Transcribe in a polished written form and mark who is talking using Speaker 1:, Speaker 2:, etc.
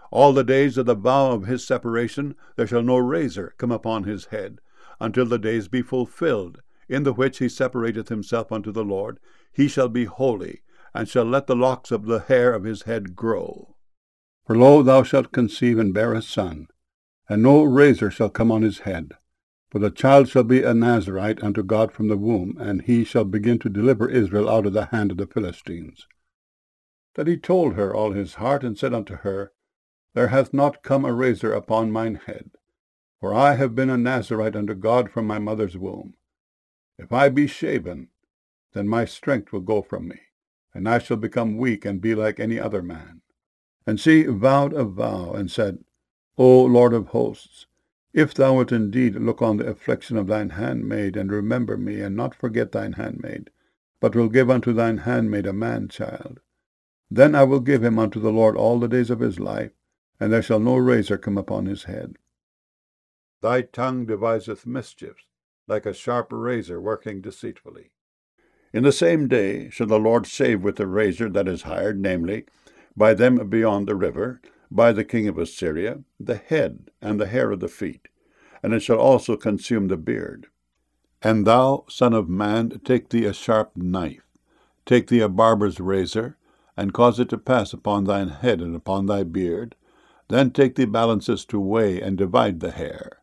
Speaker 1: All the days of the vow of his separation there shall no razor come upon his head, until the days be fulfilled, in the which he separateth himself unto the Lord. He shall be holy, and shall let the locks of the hair of his head grow. For lo, thou shalt conceive and bear a son, and no razor shall come on his head. For the child shall be a Nazarite unto God from the womb, and he shall begin to deliver Israel out of the hand of the Philistines. Then he told her all his heart, and said unto her, There hath not come a razor upon mine head, for I have been a Nazarite unto God from my mother's womb. If I be shaven, then my strength will go from me, and I shall become weak and be like any other man. And she vowed a vow, and said, O Lord of hosts, if thou wilt indeed look on the affliction of thine handmaid, and remember me, and not forget thine handmaid, but will give unto thine handmaid a man-child, then I will give him unto the Lord all the days of his life, and there shall no razor come upon his head. Thy tongue deviseth mischiefs, like a sharp razor working deceitfully. In the same day shall the Lord shave with the razor that is hired, namely, by them beyond the river, by the king of Assyria, the head and the hair of the feet, and it shall also consume the beard. And thou, son of man, take thee a sharp knife, take thee a barber's razor, and cause it to pass upon thine head and upon thy beard. Then take thee balances to weigh and divide the hair.